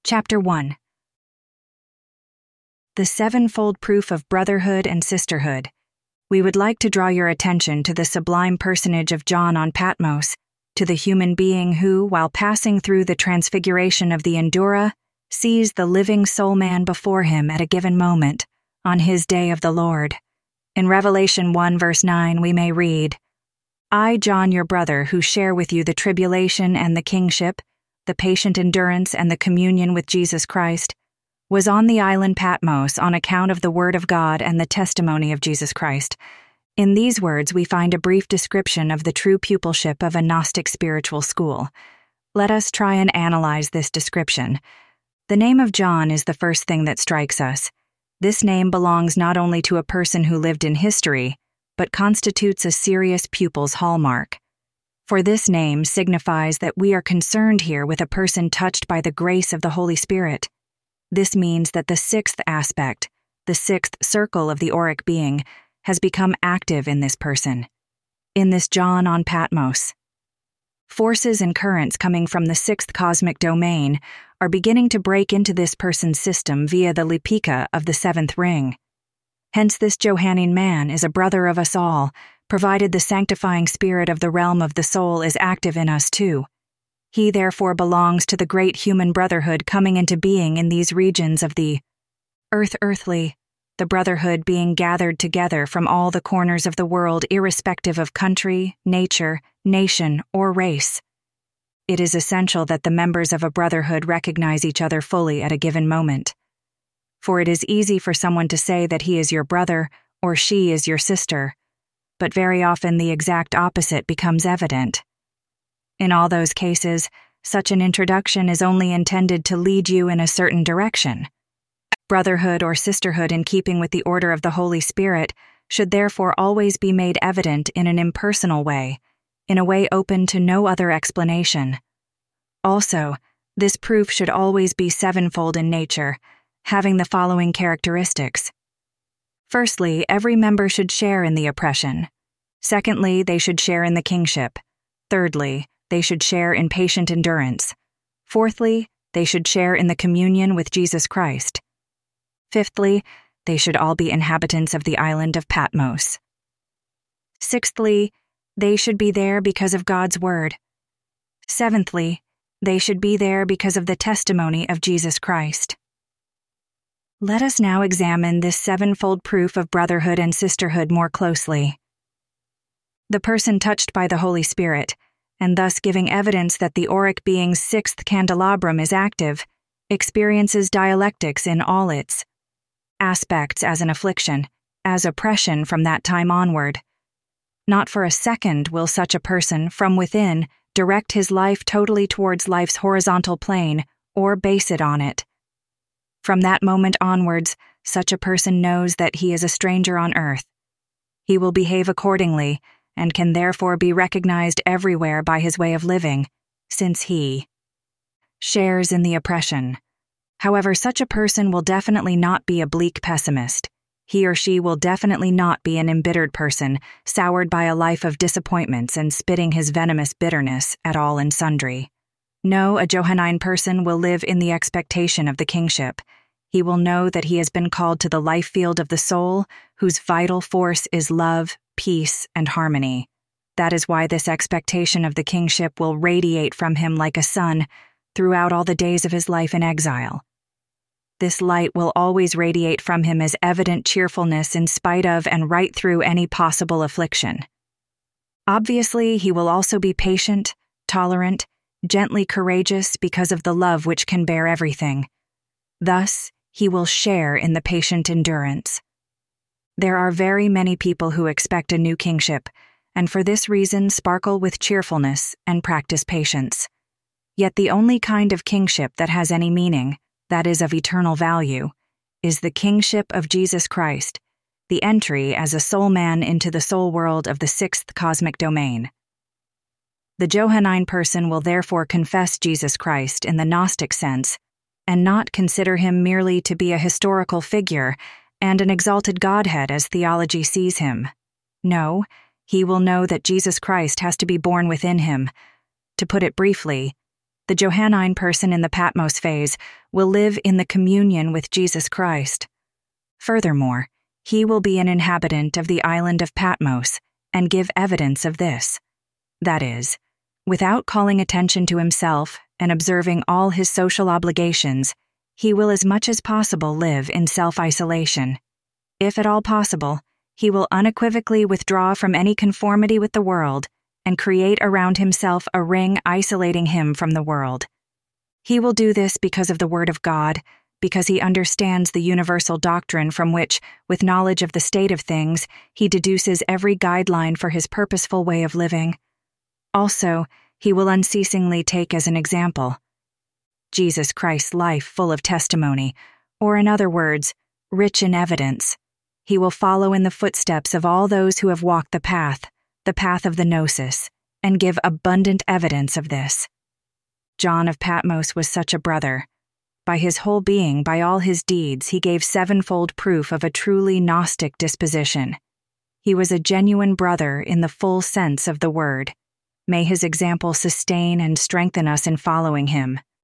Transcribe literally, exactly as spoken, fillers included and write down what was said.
Chapter one. The Sevenfold Proof of Brotherhood and Sisterhood. We would like to draw your attention to the sublime personage of John on Patmos, to the human being who, while passing through the transfiguration of the Endura, sees the living soul man before him at a given moment, on his day of the Lord. In Revelation one verse nine we may read, I, John, your brother, who share with you the tribulation and the kingship, the patient endurance and the communion with Jesus Christ, was on the island Patmos on account of the word of God and the testimony of Jesus Christ. In these words we find a brief description of the true pupilship of a Gnostic spiritual school. Let us try and analyze this description. The name of John is the first thing that strikes us. This name belongs not only to a person who lived in history, but constitutes a serious pupil's hallmark. For this name signifies that we are concerned here with a person touched by the grace of the Holy Spirit. This means that the sixth aspect, the sixth circle of the auric being, has become active in this person, in this John on Patmos. Forces and currents coming from the sixth cosmic domain are beginning to break into this person's system via the Lipika of the seventh ring. Hence this Johannine man is a brother of us all, provided the sanctifying spirit of the realm of the soul is active in us too. He therefore belongs to the great human brotherhood coming into being in these regions of the earth earthly, the brotherhood being gathered together from all the corners of the world irrespective of country, nature, nation, or race. It is essential that the members of a brotherhood recognize each other fully at a given moment. For it is easy for someone to say that he is your brother or she is your sister, but very often the exact opposite becomes evident. In all those cases, such an introduction is only intended to lead you in a certain direction. Brotherhood or sisterhood in keeping with the order of the Holy Spirit should therefore always be made evident in an impersonal way, in a way open to no other explanation. Also, this proof should always be sevenfold in nature, having the following characteristics. Firstly, every member should share in the oppression. Secondly, they should share in the kingship. Thirdly, they should share in patient endurance. Fourthly, they should share in the communion with Jesus Christ. Fifthly, they should all be inhabitants of the island of Patmos. Sixthly, they should be there because of God's word. Seventhly, they should be there because of the testimony of Jesus Christ. Let us now examine this sevenfold proof of brotherhood and sisterhood more closely. The person touched by the Holy Spirit, and thus giving evidence that the auric being's sixth candelabrum is active, experiences dialectics in all its aspects as an affliction, as oppression from that time onward. Not for a second will such a person, from within, direct his life totally towards life's horizontal plane or base it on it. From that moment onwards, such a person knows that he is a stranger on earth. He will behave accordingly, and can therefore be recognized everywhere by his way of living, since he shares in the oppression. However, such a person will definitely not be a bleak pessimist. He or she will definitely not be an embittered person, soured by a life of disappointments and spitting his venomous bitterness at all and sundry. No, a Johannine person will live in the expectation of the kingship. He will know that he has been called to the life field of the soul, whose vital force is love, peace, and harmony. That is why this expectation of the kingship will radiate from him like a sun throughout all the days of his life in exile. This light will always radiate from him as evident cheerfulness in spite of and right through any possible affliction. Obviously, he will also be patient, tolerant, gently courageous because of the love which can bear everything. Thus, he will share in the patient endurance. There are very many people who expect a new kingship, and for this reason sparkle with cheerfulness and practice patience. Yet the only kind of kingship that has any meaning, that is of eternal value, is the kingship of Jesus Christ, the entry as a soul man into the soul world of the sixth cosmic domain. The Johannine person will therefore confess Jesus Christ in the Gnostic sense, and not consider him merely to be a historical figure and an exalted Godhead as theology sees him. No, he will know that Jesus Christ has to be born within him. To put it briefly, The Johannine person in the Patmos phase will live in the communion with Jesus Christ. Furthermore, he will be an inhabitant of the island of Patmos and give evidence of this. That is, without calling attention to himself and observing all his social obligations, he will as much as possible live in self-isolation. If at all possible, he will unequivocally withdraw from any conformity with the world and create around himself a ring isolating him from the world. He will do this because of the Word of God, because he understands the universal doctrine from which, with knowledge of the state of things, he deduces every guideline for his purposeful way of living. Also, he will unceasingly take as an example Jesus Christ's life full of testimony, or in other words, rich in evidence. He will follow in the footsteps of all those who have walked the path, the path of the Gnosis, and give abundant evidence of this. John of Patmos was such a brother. By his whole being, by all his deeds, he gave sevenfold proof of a truly Gnostic disposition. He was a genuine brother in the full sense of the word. May his example sustain and strengthen us in following him.